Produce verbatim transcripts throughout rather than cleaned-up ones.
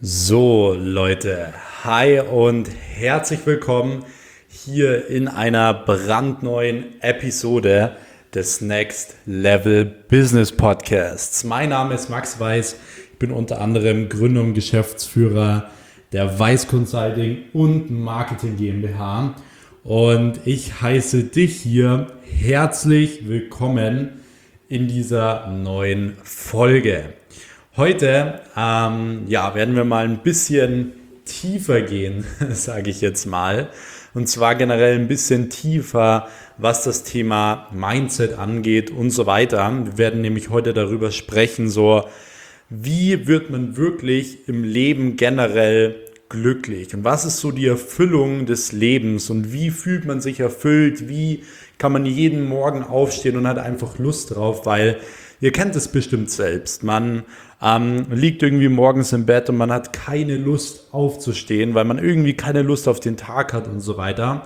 So Leute, hi und herzlich willkommen hier in einer brandneuen Episode des Next Level Business Podcasts. Mein Name ist Max Weiß, ich bin unter anderem Gründer und Geschäftsführer der Weiß Consulting und Marketing GmbH und ich heiße dich hier herzlich willkommen in dieser neuen Folge. Heute ähm, ja, werden wir mal ein bisschen tiefer gehen, sage ich jetzt mal. Und zwar generell ein bisschen tiefer, was das Thema Mindset angeht und so weiter. Wir werden nämlich heute darüber sprechen, so wie wird man wirklich im Leben generell glücklich? Und was ist so die Erfüllung des Lebens? Und wie fühlt man sich erfüllt? Wie kann man jeden Morgen aufstehen und hat einfach Lust drauf? Weil ihr kennt es bestimmt selbst. Man ähm, liegt irgendwie morgens im Bett und man hat keine Lust aufzustehen, weil man irgendwie keine Lust auf den Tag hat und so weiter.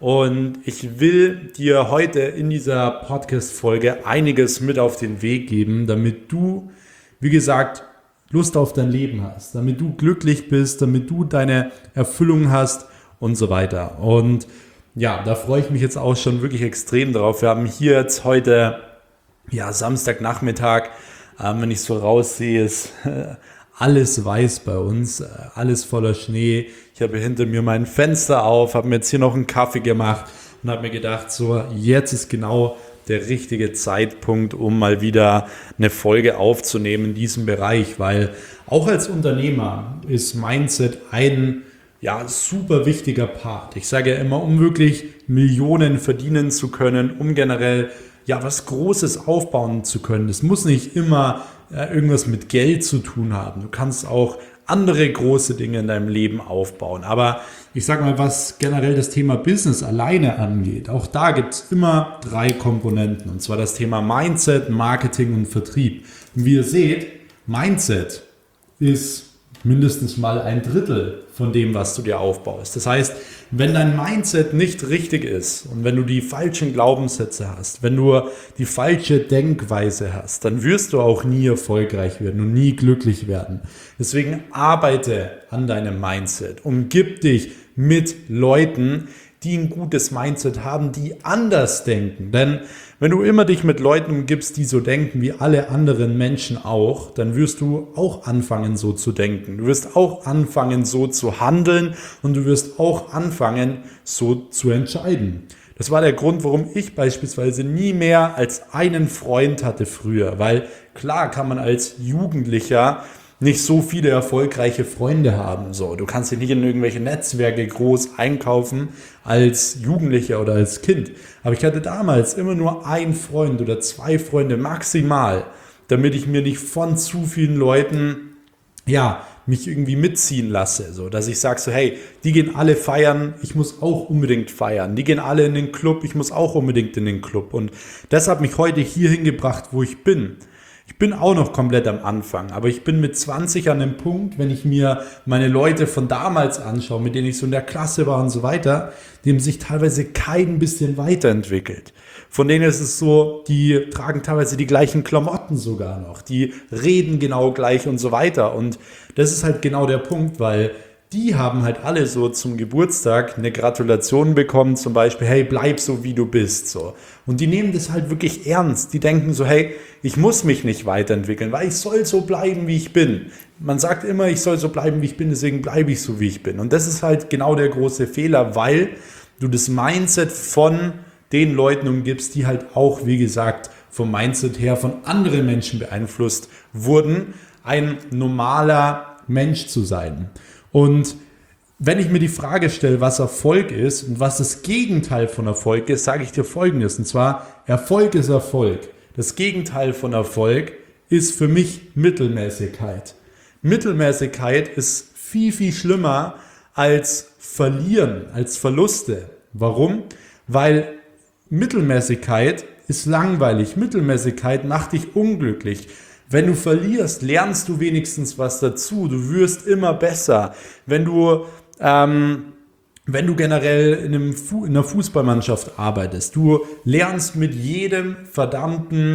Und ich will dir heute in dieser Podcast-Folge einiges mit auf den Weg geben, damit du, wie gesagt, Lust auf dein Leben hast, damit du glücklich bist, damit du deine Erfüllung hast und so weiter. Und ja, da freue ich mich jetzt auch schon wirklich extrem drauf. Wir haben hier jetzt heute ja, Samstagnachmittag, äh, wenn ich so raussehe, ist äh, alles weiß bei uns, äh, alles voller Schnee. Ich habe hinter mir mein Fenster auf, habe mir jetzt hier noch einen Kaffee gemacht und habe mir gedacht, so jetzt ist genau der richtige Zeitpunkt, um mal wieder eine Folge aufzunehmen in diesem Bereich, weil auch als Unternehmer ist Mindset ein ja, super wichtiger Part. Ich sage ja immer, um wirklich Millionen verdienen zu können, um generell ja, was Großes aufbauen zu können. Das muss nicht immer äh, irgendwas mit Geld zu tun haben. Du kannst auch andere große Dinge in deinem Leben aufbauen. Aber ich sage mal, was generell das Thema Business alleine angeht, auch da gibt es immer drei Komponenten. Und zwar das Thema Mindset, Marketing und Vertrieb. Und wie ihr seht, Mindset ist mindestens mal ein Drittel von dem, was du dir aufbaust. Das heißt, wenn dein Mindset nicht richtig ist und wenn du die falschen Glaubenssätze hast, wenn du die falsche Denkweise hast, dann wirst du auch nie erfolgreich werden und nie glücklich werden. Deswegen arbeite an deinem Mindset. Umgib dich mit Leuten, die ein gutes Mindset haben, die anders denken. Denn wenn du immer dich mit Leuten umgibst, die so denken wie alle anderen Menschen auch, dann wirst du auch anfangen, so zu denken. Du wirst auch anfangen, so zu handeln und du wirst auch anfangen, so zu entscheiden. Das war der Grund, warum ich beispielsweise nie mehr als einen Freund hatte früher. Weil klar kann man als Jugendlicher nicht so viele erfolgreiche Freunde haben. So, du kannst dich nicht in irgendwelche Netzwerke groß einkaufen als Jugendlicher oder als Kind. Aber ich hatte damals immer nur einen Freund oder zwei Freunde maximal, damit ich mir nicht von zu vielen Leuten, ja, mich irgendwie mitziehen lasse. So, dass ich sage so, hey, die gehen alle feiern, ich muss auch unbedingt feiern. Die gehen alle in den Club, ich muss auch unbedingt in den Club. Und das hat mich heute hierhin gebracht, wo ich bin. Ich bin auch noch komplett am Anfang, aber ich bin mit zwanzig an dem Punkt, wenn ich mir meine Leute von damals anschaue, mit denen ich so in der Klasse war und so weiter, die haben sich teilweise kein bisschen weiterentwickelt. Von denen ist es so, die tragen teilweise die gleichen Klamotten sogar noch, die reden genau gleich und so weiter. Und das ist halt genau der Punkt, weil die haben halt alle so zum Geburtstag eine Gratulation bekommen, zum Beispiel, hey, bleib so, wie du bist, so. Und die nehmen das halt wirklich ernst. Die denken so, hey, ich muss mich nicht weiterentwickeln, weil ich soll so bleiben, wie ich bin. Man sagt immer, ich soll so bleiben, wie ich bin, deswegen bleibe ich so, wie ich bin. Und das ist halt genau der große Fehler, weil du das Mindset von den Leuten umgibst, die halt auch, wie gesagt, vom Mindset her von anderen Menschen beeinflusst wurden, ein normaler Mensch zu sein. Und wenn ich mir die Frage stelle, was Erfolg ist und was das Gegenteil von Erfolg ist, sage ich dir Folgendes. Und zwar, Erfolg ist Erfolg. Das Gegenteil von Erfolg ist für mich Mittelmäßigkeit. Mittelmäßigkeit ist viel, viel schlimmer als Verlieren, als Verluste. Warum? Weil Mittelmäßigkeit ist langweilig. Mittelmäßigkeit macht dich unglücklich. Wenn du verlierst, lernst du wenigstens was dazu. Du wirst immer besser. Wenn du, ähm, wenn du generell in, einem Fu- in einer Fußballmannschaft arbeitest, du lernst mit jedem verdammten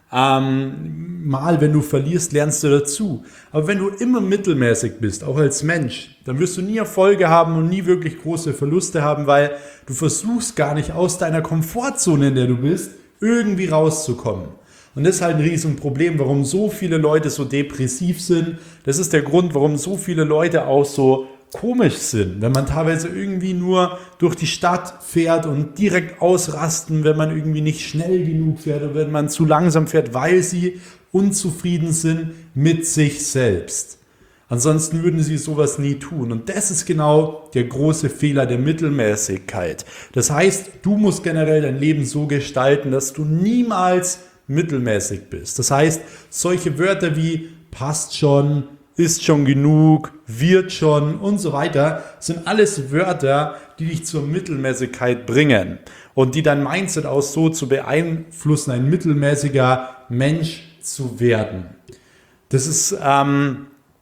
Ähm, mal, wenn du verlierst, lernst du dazu. Aber wenn du immer mittelmäßig bist, auch als Mensch, dann wirst du nie Erfolge haben und nie wirklich große Verluste haben, weil du versuchst gar nicht aus deiner Komfortzone, in der du bist, irgendwie rauszukommen. Und das ist halt ein Riesenproblem, warum so viele Leute so depressiv sind. Das ist der Grund, warum so viele Leute auch so komisch sind, wenn man teilweise irgendwie nur durch die Stadt fährt und direkt ausrasten, wenn man irgendwie nicht schnell genug fährt oder wenn man zu langsam fährt, weil sie unzufrieden sind mit sich selbst. Ansonsten würden sie sowas nie tun. Und das ist genau der große Fehler der Mittelmäßigkeit. Das heißt, du musst generell dein Leben so gestalten, dass du niemals mittelmäßig bist. Das heißt, solche Wörter wie passt schon, ist schon genug, wird schon und so weiter, sind alles Wörter, die dich zur Mittelmäßigkeit bringen und die dein Mindset auch so zu beeinflussen, ein mittelmäßiger Mensch zu werden. Das ist ähm,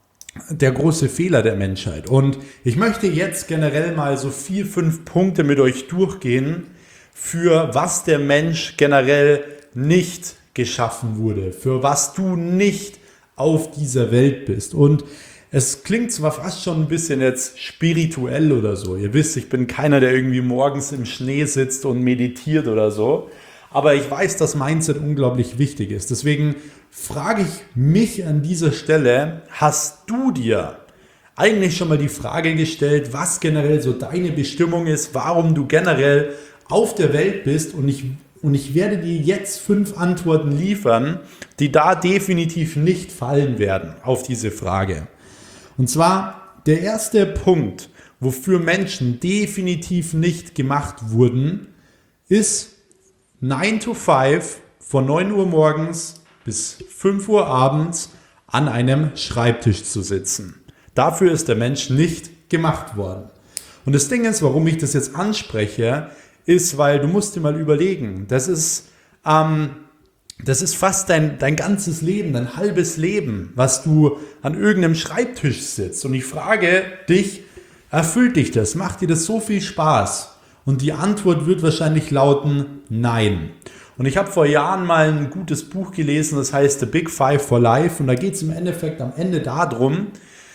der große Fehler der Menschheit. Und ich möchte jetzt generell mal so vier, fünf Punkte mit euch durchgehen, für was der Mensch generell nicht geschaffen wurde, für was du nicht auf dieser Welt bist. Und es klingt zwar fast schon ein bisschen jetzt spirituell oder so. Ihr wisst, ich bin keiner, der irgendwie morgens im Schnee sitzt und meditiert oder so. Aber ich weiß, dass Mindset unglaublich wichtig ist. Deswegen frage ich mich an dieser Stelle, hast du dir eigentlich schon mal die Frage gestellt, was generell so deine Bestimmung ist, warum du generell auf der Welt bist? Und ich Und ich werde dir jetzt fünf Antworten liefern, die da definitiv nicht fallen werden auf diese Frage. Und zwar der erste Punkt, wofür Menschen definitiv nicht gemacht wurden, ist nine to five von neun Uhr morgens bis fünf Uhr abends an einem Schreibtisch zu sitzen. Dafür ist der Mensch nicht gemacht worden. Und das Ding ist, warum ich das jetzt anspreche, ist, weil du musst dir mal überlegen, das ist, ähm, das ist fast dein, dein ganzes Leben, dein halbes Leben, was du an irgendeinem Schreibtisch sitzt. Und ich frage dich, erfüllt dich das? Macht dir das so viel Spaß? Und die Antwort wird wahrscheinlich lauten, nein. Und ich habe vor Jahren mal ein gutes Buch gelesen, das heißt The Big Five for Life. Und da geht es im Endeffekt am Ende darum,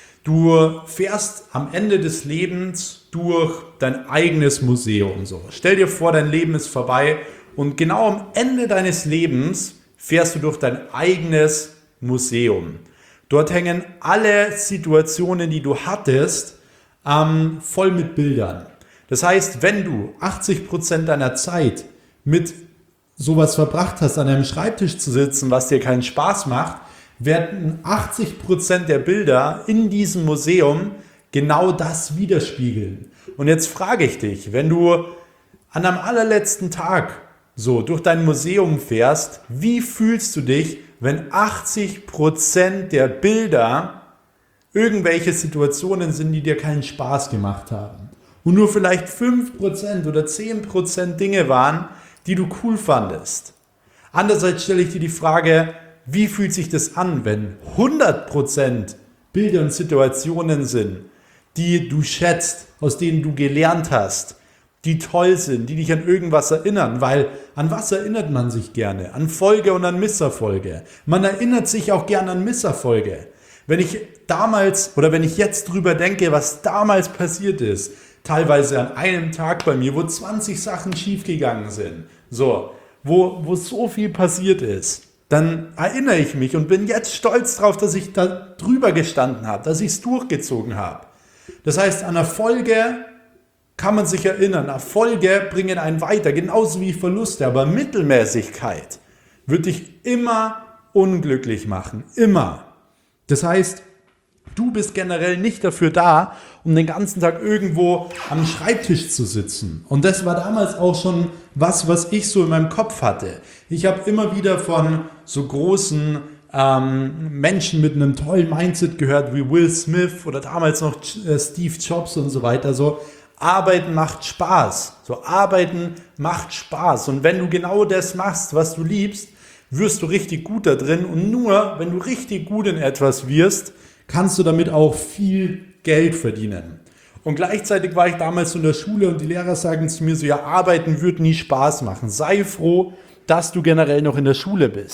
du fährst am Ende des Lebens durch dein eigenes Museum. So. Stell dir vor, dein Leben ist vorbei und genau am Ende deines Lebens fährst du durch dein eigenes Museum. Dort hängen alle Situationen, die du hattest, ähm, voll mit Bildern. Das heißt, wenn du achtzig Prozent deiner Zeit mit sowas verbracht hast, an einem Schreibtisch zu sitzen, was dir keinen Spaß macht, werden achtzig Prozent der Bilder in diesem Museum genau das widerspiegeln. Und jetzt frage ich dich, wenn du an einem allerletzten Tag so durch dein Museum fährst, wie fühlst du dich, wenn achtzig Prozent der Bilder irgendwelche Situationen sind, die dir keinen Spaß gemacht haben? Und nur vielleicht fünf Prozent oder zehn Prozent Dinge waren, die du cool fandest. Andererseits stelle ich dir die Frage, wie fühlt sich das an, wenn hundert Prozent Bilder und Situationen sind, die du schätzt, aus denen du gelernt hast, die toll sind, die dich an irgendwas erinnern, weil an was erinnert man sich gerne? An Folge und an Misserfolge. Man erinnert sich auch gerne an Misserfolge. Wenn ich damals oder wenn ich jetzt drüber denke, was damals passiert ist, teilweise an einem Tag bei mir, wo zwanzig Sachen schiefgegangen sind, so, wo, wo so viel passiert ist, dann erinnere ich mich und bin jetzt stolz drauf, dass ich da drüber gestanden habe, dass ich es durchgezogen habe. Das heißt, an Erfolge kann man sich erinnern. Erfolge bringen einen weiter, genauso wie Verluste. Aber Mittelmäßigkeit wird dich immer unglücklich machen. Immer. Das heißt, du bist generell nicht dafür da, um den ganzen Tag irgendwo am Schreibtisch zu sitzen. Und das war damals auch schon was, was ich so in meinem Kopf hatte. Ich habe immer wieder von so großen ähm, Menschen mit einem tollen Mindset gehört, wie Will Smith oder damals noch äh, Steve Jobs und so weiter. So, Arbeiten macht Spaß. So, Arbeiten macht Spaß. Und wenn du genau das machst, was du liebst, wirst du richtig gut da drin. Und nur, wenn du richtig gut in etwas wirst, kannst du damit auch viel Geld verdienen. Und gleichzeitig war ich damals in der Schule und die Lehrer sagen zu mir so, ja, Arbeiten wird nie Spaß machen. Sei froh, dass du generell noch in der Schule bist.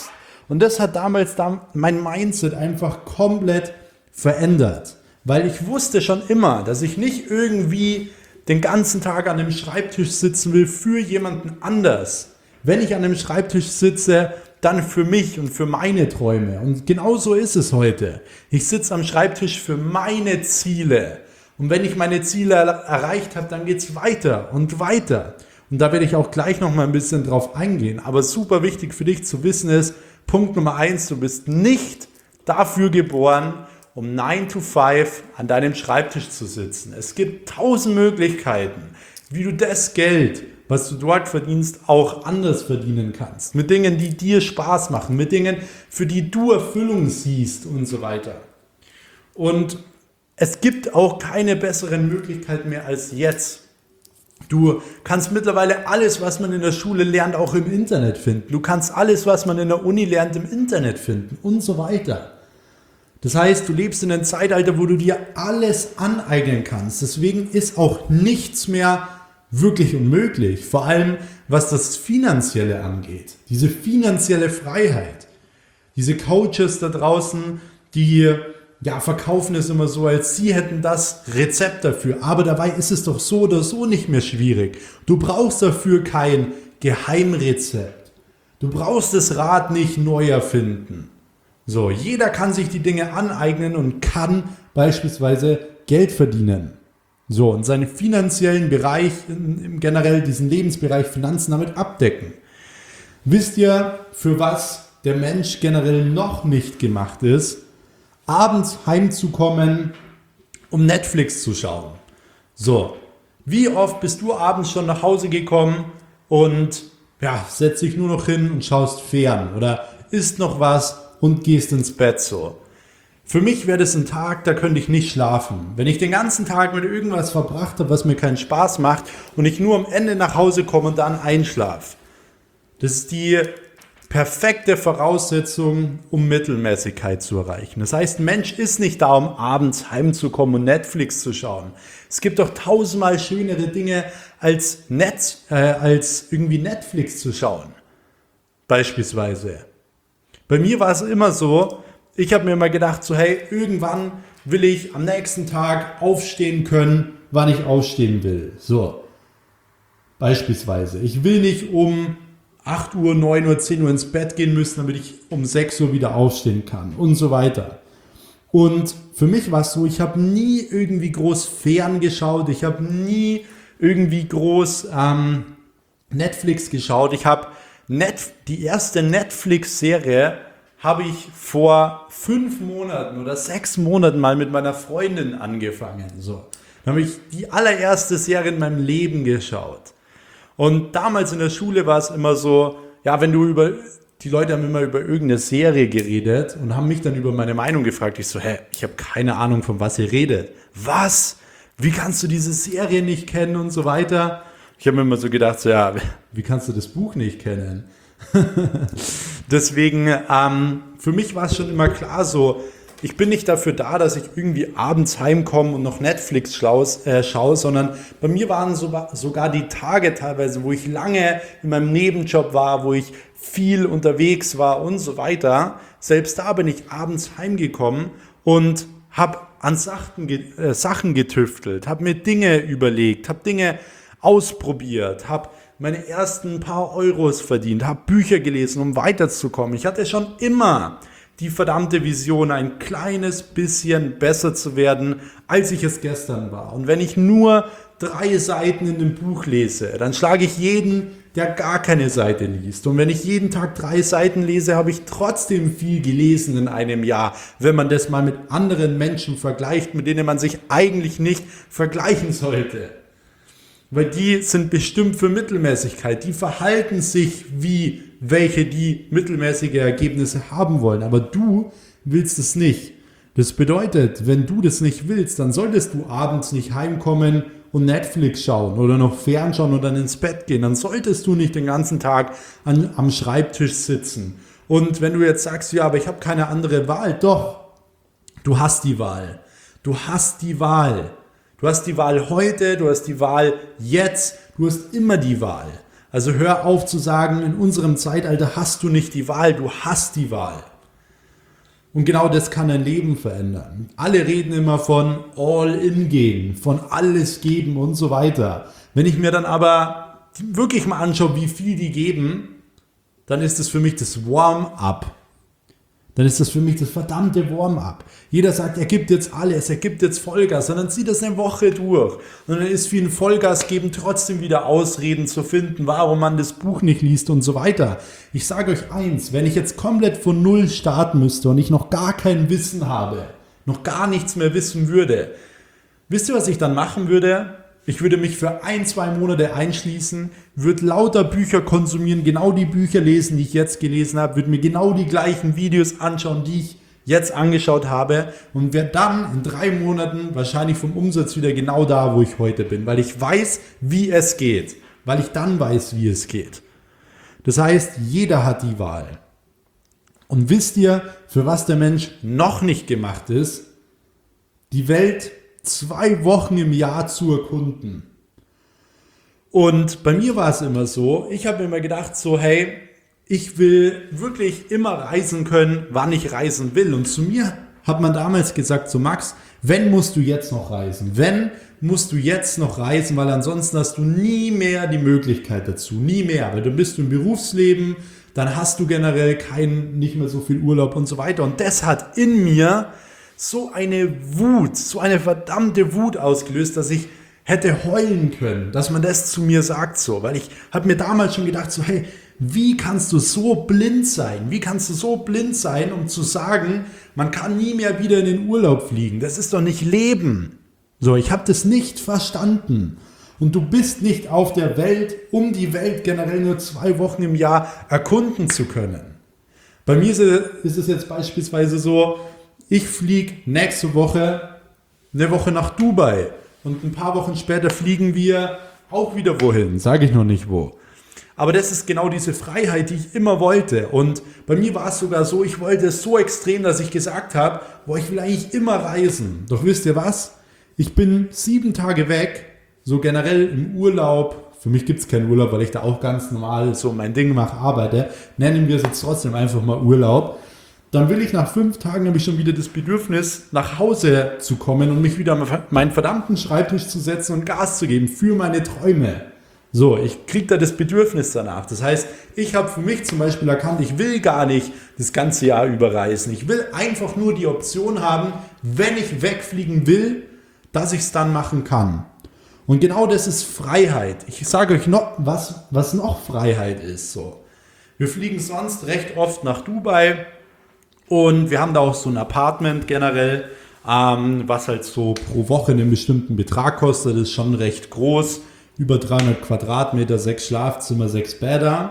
Und das hat damals mein Mindset einfach komplett verändert. Weil ich wusste schon immer, dass ich nicht irgendwie den ganzen Tag an einem Schreibtisch sitzen will für jemanden anders. Wenn ich an einem Schreibtisch sitze, dann für mich und für meine Träume. Und genau so ist es heute. Ich sitze am Schreibtisch für meine Ziele. Und wenn ich meine Ziele erreicht habe, dann geht es weiter und weiter. Und da werde ich auch gleich noch mal ein bisschen drauf eingehen. Aber super wichtig für dich zu wissen ist, Punkt Nummer eins, du bist nicht dafür geboren, um nine to five an deinem Schreibtisch zu sitzen. Es gibt tausend Möglichkeiten, wie du das Geld, was du dort verdienst, auch anders verdienen kannst. Mit Dingen, die dir Spaß machen, mit Dingen, für die du Erfüllung siehst und so weiter. Und es gibt auch keine besseren Möglichkeiten mehr als jetzt. Du kannst mittlerweile alles, was man in der Schule lernt, auch im Internet finden. Du kannst alles, was man in der Uni lernt, im Internet finden und so weiter. Das heißt, du lebst in einem Zeitalter, wo du dir alles aneignen kannst. Deswegen ist auch nichts mehr wirklich unmöglich. Vor allem, was das Finanzielle angeht. Diese finanzielle Freiheit. Diese Coaches da draußen, die ja, verkaufen es immer so, als sie hätten das Rezept dafür. Aber dabei ist es doch so oder so nicht mehr schwierig. Du brauchst dafür kein Geheimrezept. Du brauchst das Rad nicht neu erfinden. So, jeder kann sich die Dinge aneignen und kann beispielsweise Geld verdienen. So, und seinen finanziellen Bereich, generell diesen Lebensbereich Finanzen damit abdecken. Wisst ihr, für was der Mensch generell noch nicht gemacht ist? Abends heimzukommen, um Netflix zu schauen. So, wie oft bist du abends schon nach Hause gekommen und ja, setzt dich nur noch hin und schaust fern oder isst noch was und gehst ins Bett so. Für mich wäre das ein Tag, da könnte ich nicht schlafen. Wenn ich den ganzen Tag mit irgendwas verbracht habe, was mir keinen Spaß macht und ich nur am Ende nach Hause komme und dann einschlafe. Das ist die perfekte Voraussetzung, um Mittelmäßigkeit zu erreichen. Das heißt, ein Mensch ist nicht da, um abends heimzukommen und Netflix zu schauen. Es gibt doch tausendmal schönere Dinge, als, Netz, äh, als irgendwie Netflix zu schauen. Beispielsweise. Bei mir war es immer so, ich habe mir immer gedacht, so hey, irgendwann will ich am nächsten Tag aufstehen können, wann ich aufstehen will. So, beispielsweise. Ich will nicht um acht Uhr, neun Uhr, zehn Uhr ins Bett gehen müssen, damit ich um sechs Uhr wieder aufstehen kann und so weiter. Und für mich war es so, ich habe nie irgendwie groß ferngeschaut, ich habe nie irgendwie groß ähm, Netflix geschaut. Ich habe Net, die erste Netflix-Serie habe ich vor fünf Monaten oder sechs Monaten mal mit meiner Freundin angefangen. So. Dann habe ich die allererste Serie in meinem Leben geschaut. Und damals in der Schule war es immer so, ja, wenn du über, die Leute haben immer über irgendeine Serie geredet und haben mich dann über meine Meinung gefragt. Ich so, hä, ich habe keine Ahnung, von was ihr redet. Was? Wie kannst du diese Serie nicht kennen und so weiter? Ich habe mir immer so gedacht, so, ja, wie kannst du das Buch nicht kennen? Deswegen, ähm, für mich war es schon immer klar so, ich bin nicht dafür da, dass ich irgendwie abends heimkomme und noch Netflix schlaus, äh, schaue, sondern bei mir waren so, sogar die Tage teilweise, wo ich lange in meinem Nebenjob war, wo ich viel unterwegs war und so weiter. Selbst da bin ich abends heimgekommen und habe an Sachen, äh, Sachen getüftelt, habe mir Dinge überlegt, habe Dinge ausprobiert, habe meine ersten paar Euros verdient, habe Bücher gelesen, um weiterzukommen. Ich hatte schon immer die verdammte Vision, ein kleines bisschen besser zu werden, als ich es gestern war. Und wenn ich nur drei Seiten in dem Buch lese, dann schlage ich jeden, der gar keine Seite liest. Und wenn ich jeden Tag drei Seiten lese, habe ich trotzdem viel gelesen in einem Jahr, wenn man das mal mit anderen Menschen vergleicht, mit denen man sich eigentlich nicht vergleichen sollte. Weil die sind bestimmt für Mittelmäßigkeit. Die verhalten sich wie welche, die mittelmäßige Ergebnisse haben wollen. Aber du willst es nicht. Das bedeutet, wenn du das nicht willst, dann solltest du abends nicht heimkommen und Netflix schauen oder noch fernschauen und dann ins Bett gehen. Dann solltest du nicht den ganzen Tag an, am Schreibtisch sitzen. Und wenn du jetzt sagst, ja, aber ich habe keine andere Wahl. Doch, du hast die Wahl. Du hast die Wahl. Du hast die Wahl heute, du hast die Wahl jetzt, du hast immer die Wahl. Also hör auf zu sagen, in unserem Zeitalter hast du nicht die Wahl, du hast die Wahl. Und genau das kann dein Leben verändern. Alle reden immer von All-in gehen, von alles geben und so weiter. Wenn ich mir dann aber wirklich mal anschaue, wie viel die geben, dann ist das für mich das Warm-up. Dann ist das für mich das verdammte Warm-up. Jeder sagt, er gibt jetzt alles, er gibt jetzt Vollgas, und dann zieht das eine Woche durch. Und dann ist für ein Vollgas geben trotzdem wieder Ausreden zu finden, warum man das Buch nicht liest und so weiter. Ich sage euch eins, wenn ich jetzt komplett von Null starten müsste und ich noch gar kein Wissen habe, noch gar nichts mehr wissen würde, wisst ihr, was ich dann machen würde? Ich würde mich für ein, zwei Monate einschließen, würde lauter Bücher konsumieren, genau die Bücher lesen, die ich jetzt gelesen habe, würde mir genau die gleichen Videos anschauen, die ich jetzt angeschaut habe, und wäre dann in drei Monaten wahrscheinlich vom Umsatz wieder genau da, wo ich heute bin, weil ich weiß, wie es geht, weil ich dann weiß, wie es geht. Das heißt, jeder hat die Wahl. Und wisst ihr, für was der Mensch noch nicht gemacht ist? Die Welt zwei Wochen im Jahr zu erkunden. Und bei mir war es immer so, ich habe mir immer gedacht so, hey, ich will wirklich immer reisen können, wann ich reisen will. Und zu mir hat man damals gesagt, so Max, wenn musst du jetzt noch reisen? Wenn musst du jetzt noch reisen, weil ansonsten hast du nie mehr die Möglichkeit dazu, nie mehr. Weil du bist im Berufsleben, dann hast du generell kein, nicht mehr so viel Urlaub und so weiter. Und das hat in mir so eine Wut, so eine verdammte Wut ausgelöst, dass ich hätte heulen können, dass man das zu mir sagt so. Weil ich habe mir damals schon gedacht so, hey, wie kannst du so blind sein? Wie kannst du so blind sein, um zu sagen, man kann nie mehr wieder in den Urlaub fliegen? Das ist doch nicht Leben. So, ich habe das nicht verstanden. Und du bist nicht auf der Welt, um die Welt generell nur zwei Wochen im Jahr erkunden zu können. Bei mir ist es jetzt beispielsweise so, ich fliege nächste Woche eine Woche nach Dubai und ein paar Wochen später fliegen wir auch wieder wohin, sage ich noch nicht wo. Aber das ist genau diese Freiheit, die ich immer wollte. Und bei mir war es sogar so, ich wollte es so extrem, dass ich gesagt habe, boah, ich will eigentlich immer reisen. Doch wisst ihr was? Ich bin sieben Tage weg, so generell im Urlaub. Für mich gibt es keinen Urlaub, weil ich da auch ganz normal so mein Ding mache, arbeite. Nennen wir es jetzt trotzdem einfach mal Urlaub. Dann will ich nach fünf Tagen, habe ich schon wieder das Bedürfnis, nach Hause zu kommen und mich wieder an meinen verdammten Schreibtisch zu setzen und Gas zu geben für meine Träume. So, ich kriege da das Bedürfnis danach. Das heißt, ich habe für mich zum Beispiel erkannt, ich will gar nicht das ganze Jahr über reisen. Ich will einfach nur die Option haben, wenn ich wegfliegen will, dass ich es dann machen kann. Und genau das ist Freiheit. Ich sage euch noch, was, was noch Freiheit ist. So. Wir fliegen sonst recht oft nach Dubai. Und wir haben da auch so ein Apartment generell, ähm, was halt so pro Woche einen bestimmten Betrag kostet. Das ist schon recht groß, über dreihundert Quadratmeter, sechs Schlafzimmer, sechs Bäder.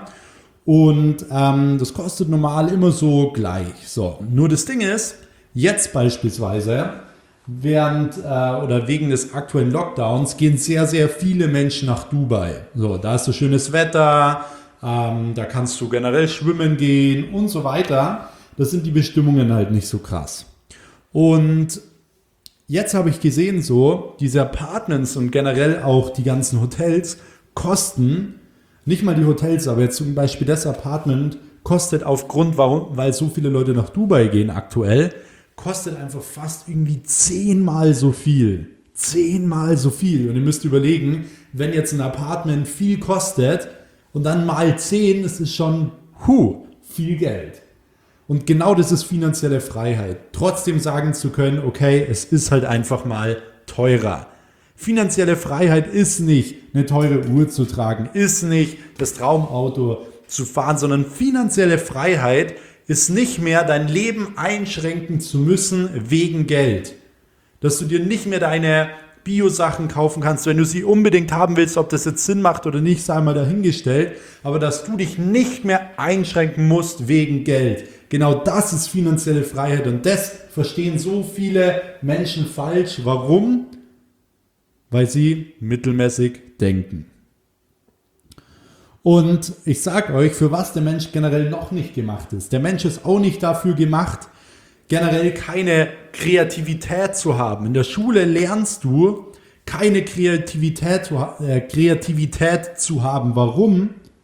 Und ähm, das kostet normal immer so gleich. So, nur das Ding ist, jetzt beispielsweise, während äh, oder wegen des aktuellen Lockdowns, gehen sehr, sehr viele Menschen nach Dubai. So, da ist so schönes Wetter, ähm, da kannst du generell schwimmen gehen und so weiter. Das sind die Bestimmungen halt nicht so krass. Und jetzt habe ich gesehen, so, diese Apartments und generell auch die ganzen Hotels kosten, nicht mal die Hotels, aber jetzt zum Beispiel das Apartment kostet aufgrund, warum, weil so viele Leute nach Dubai gehen aktuell, kostet einfach fast irgendwie zehnmal so viel. Zehnmal so viel. Und ihr müsst überlegen, wenn jetzt ein Apartment viel kostet und dann mal zehn, das ist schon hu, viel Geld. Und genau das ist finanzielle Freiheit. Trotzdem sagen zu können, okay, es ist halt einfach mal teurer. Finanzielle Freiheit ist nicht, eine teure Uhr zu tragen, ist nicht das Traumauto zu fahren, sondern finanzielle Freiheit ist nicht mehr, dein Leben einschränken zu müssen wegen Geld. Dass du dir nicht mehr deine Bio-Sachen kaufen kannst, wenn du sie unbedingt haben willst, ob das jetzt Sinn macht oder nicht, sei mal dahingestellt, aber dass du dich nicht mehr einschränken musst wegen Geld. Genau das ist finanzielle Freiheit und das verstehen so viele Menschen falsch. Warum? Weil sie mittelmäßig denken. Und ich sage euch, für was der Mensch generell noch nicht gemacht ist. Der Mensch ist auch nicht dafür gemacht, generell keine Kreativität zu haben. In der Schule lernst du, keine Kreativität, äh, Kreativität zu haben. Warum?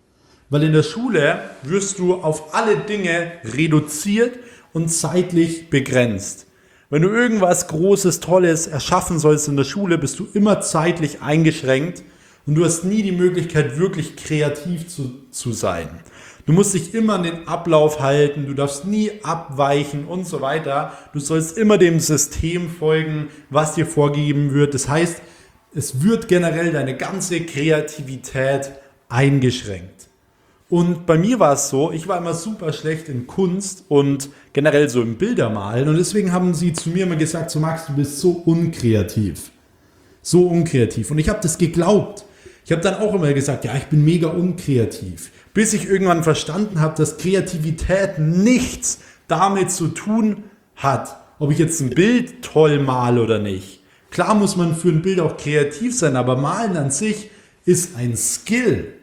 Weil in der Schule wirst du auf alle Dinge reduziert und zeitlich begrenzt. Wenn du irgendwas Großes, Tolles erschaffen sollst in der Schule, bist du immer zeitlich eingeschränkt und du hast nie die Möglichkeit, wirklich kreativ zu, zu sein. Du musst dich immer an den Ablauf halten, du darfst nie abweichen und so weiter. Du sollst immer dem System folgen, was dir vorgegeben wird. Das heißt, es wird generell deine ganze Kreativität eingeschränkt. Und bei mir war es so, ich war immer super schlecht in Kunst und generell so im Bildermalen. Und deswegen haben sie zu mir immer gesagt, so Max, du bist so unkreativ. So unkreativ. Und ich habe das geglaubt. Ich habe dann auch immer gesagt, ja, ich bin mega unkreativ. Bis ich irgendwann verstanden habe, dass Kreativität nichts damit zu tun hat, ob ich jetzt ein Bild toll male oder nicht. Klar muss man für ein Bild auch kreativ sein, aber Malen an sich ist ein Skill.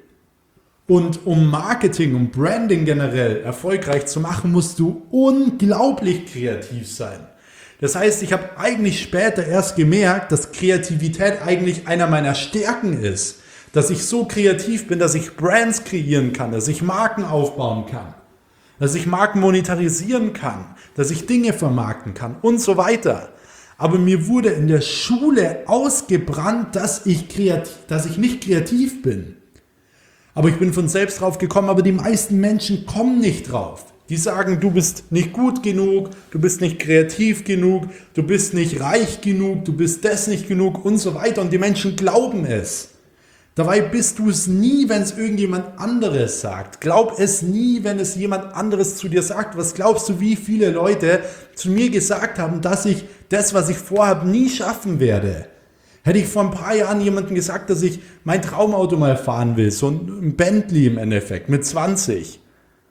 Und um Marketing und Branding generell erfolgreich zu machen, musst du unglaublich kreativ sein. Das heißt, ich habe eigentlich später erst gemerkt, dass Kreativität eigentlich einer meiner Stärken ist. Dass ich so kreativ bin, dass ich Brands kreieren kann, dass ich Marken aufbauen kann, dass ich Marken monetarisieren kann, dass ich Dinge vermarkten kann und so weiter. Aber mir wurde in der Schule ausgebrannt, dass ich, kreativ, dass ich nicht kreativ bin. Aber ich bin von selbst drauf gekommen, aber die meisten Menschen kommen nicht drauf. Die sagen, du bist nicht gut genug, du bist nicht kreativ genug, du bist nicht reich genug, du bist das nicht genug und so weiter. Und die Menschen glauben es. Dabei bist du es nie, wenn es irgendjemand anderes sagt. Glaub es nie, wenn es jemand anderes zu dir sagt. Was glaubst du, wie viele Leute zu mir gesagt haben, dass ich das, was ich vorhabe, nie schaffen werde? Hätte ich vor ein paar Jahren jemandem gesagt, dass ich mein Traumauto mal fahren will, so ein Bentley im Endeffekt, mit zwanzig,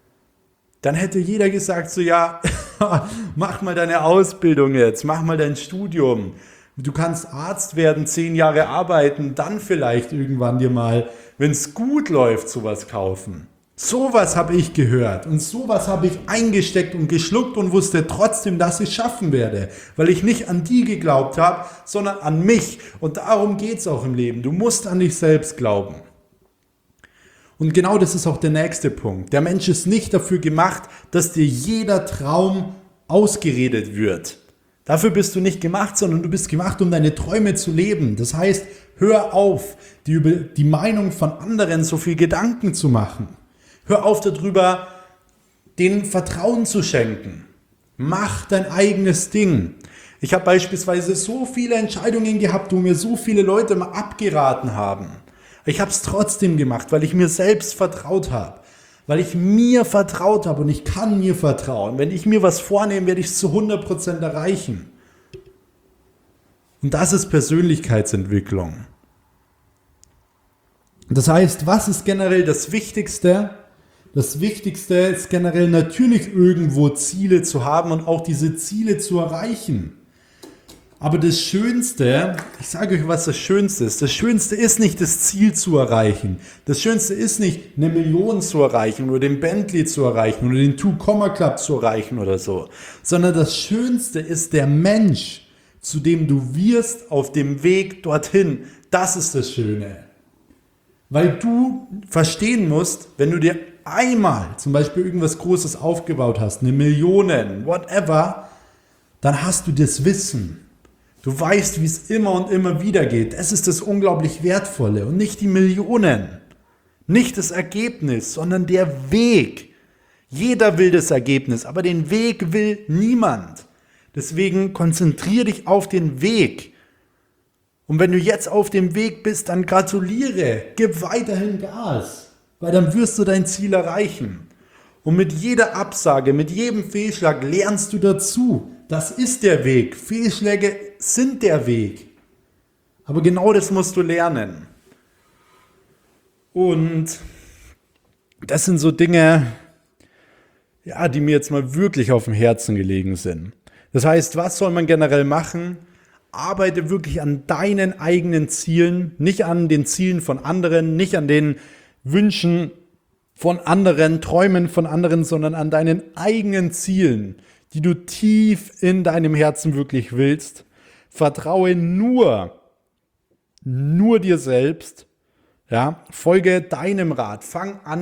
dann hätte jeder gesagt, so ja, mach mal deine Ausbildung jetzt, mach mal dein Studium. Du kannst Arzt werden, zehn Jahre arbeiten, dann vielleicht irgendwann dir mal, wenn es gut läuft, sowas kaufen. Sowas habe ich gehört und sowas habe ich eingesteckt und geschluckt und wusste trotzdem, dass ich es schaffen werde, weil ich nicht an die geglaubt habe, sondern an mich. Und darum geht es auch im Leben. Du musst an dich selbst glauben. Und genau das ist auch der nächste Punkt. Der Mensch ist nicht dafür gemacht, dass dir jeder Traum ausgeredet wird. Dafür bist du nicht gemacht, sondern du bist gemacht, um deine Träume zu leben. Das heißt, hör auf, dir über die Meinung von anderen so viel Gedanken zu machen. Hör auf darüber, denen Vertrauen zu schenken. Mach dein eigenes Ding. Ich habe beispielsweise so viele Entscheidungen gehabt, wo mir so viele Leute mal abgeraten haben. Ich habe es trotzdem gemacht, weil ich mir selbst vertraut habe. Weil ich mir vertraut habe und ich kann mir vertrauen. Wenn ich mir was vornehme, werde ich es zu hundert Prozent erreichen. Und das ist Persönlichkeitsentwicklung. Das heißt, was ist generell das Wichtigste? Das Wichtigste ist generell natürlich irgendwo Ziele zu haben und auch diese Ziele zu erreichen. Aber das Schönste, ich sage euch, was das Schönste ist. Das Schönste ist nicht, das Ziel zu erreichen. Das Schönste ist nicht, eine Million zu erreichen oder den Bentley zu erreichen oder den Two-Comma-Club zu erreichen oder so. Sondern das Schönste ist der Mensch, zu dem du wirst auf dem Weg dorthin. Das ist das Schöne. Weil du verstehen musst, wenn du dir einmal zum Beispiel irgendwas Großes aufgebaut hast, eine Million, whatever, dann hast du das Wissen. Du weißt, wie es immer und immer wieder geht. Das ist das unglaublich Wertvolle und nicht die Millionen. Nicht das Ergebnis, sondern der Weg. Jeder will das Ergebnis, aber den Weg will niemand. Deswegen konzentriere dich auf den Weg. Und wenn du jetzt auf dem Weg bist, dann gratuliere. Gib weiterhin Gas, weil dann wirst du dein Ziel erreichen. Und mit jeder Absage, mit jedem Fehlschlag lernst du dazu. Das ist der Weg. Fehlschläge sind der Weg. Aber genau das musst du lernen. Und das sind so Dinge, ja, die mir jetzt mal wirklich auf dem Herzen gelegen sind. Das heißt, was soll man generell machen? Arbeite wirklich an deinen eigenen Zielen, nicht an den Zielen von anderen, nicht an den Wünschen von anderen, Träumen von anderen, sondern an deinen eigenen Zielen, die du tief in deinem Herzen wirklich willst. Vertraue nur, nur dir selbst. Ja, folge deinem Rat. Fang an,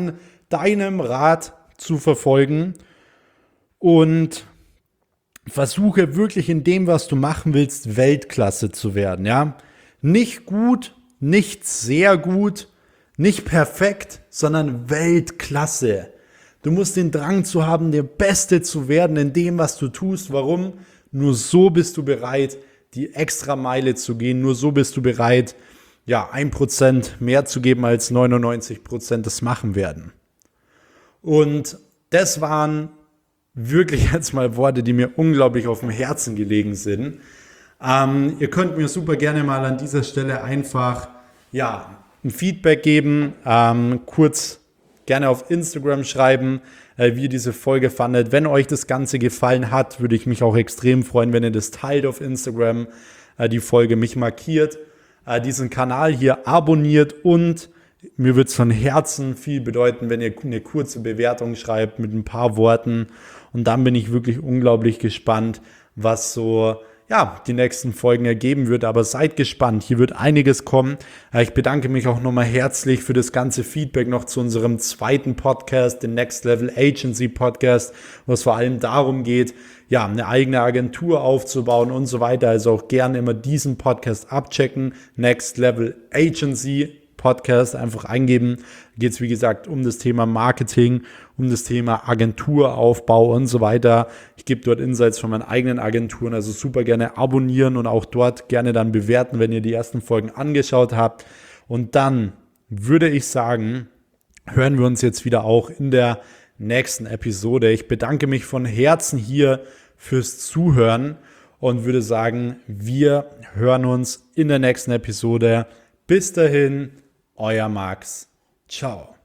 deinem Rat zu verfolgen und versuche wirklich in dem, was du machen willst, Weltklasse zu werden, ja. Nicht gut, nicht sehr gut, nicht perfekt, sondern Weltklasse. Du musst den Drang zu haben, der Beste zu werden in dem, was du tust. Warum? Nur so bist du bereit, die extra Meile zu gehen. Nur so bist du bereit, ja, ein Prozent mehr zu geben, als neunundneunzig Prozent das machen werden. Und das waren wirklich jetzt mal Worte, die mir unglaublich auf dem Herzen gelegen sind. Ähm, ihr könnt mir super gerne mal an dieser Stelle einfach ja, ein Feedback geben, ähm, kurz gerne auf Instagram schreiben, äh, wie ihr diese Folge fandet. Wenn euch das Ganze gefallen hat, würde ich mich auch extrem freuen, wenn ihr das teilt auf Instagram, äh, die Folge mich markiert, äh, diesen Kanal hier abonniert und mir wird es von Herzen viel bedeuten, wenn ihr eine kurze Bewertung schreibt mit ein paar Worten. Und dann bin ich wirklich unglaublich gespannt, was so ja, die nächsten Folgen ergeben wird. Aber seid gespannt, hier wird einiges kommen. Ich bedanke mich auch nochmal herzlich für das ganze Feedback noch zu unserem zweiten Podcast, den Next Level Agency Podcast, wo es vor allem darum geht, ja, eine eigene Agentur aufzubauen und so weiter. Also auch gerne immer diesen Podcast abchecken. Next Level Agency Podcast einfach eingeben. Da geht es, wie gesagt, um das Thema Marketing, um das Thema Agenturaufbau und so weiter. Ich gebe dort Insights von meinen eigenen Agenturen, also super gerne abonnieren und auch dort gerne dann bewerten, wenn ihr die ersten Folgen angeschaut habt. Und dann würde ich sagen, hören wir uns jetzt wieder auch in der nächsten Episode. Ich bedanke mich von Herzen hier fürs Zuhören und würde sagen, wir hören uns in der nächsten Episode. Bis dahin, euer Max. Ciao.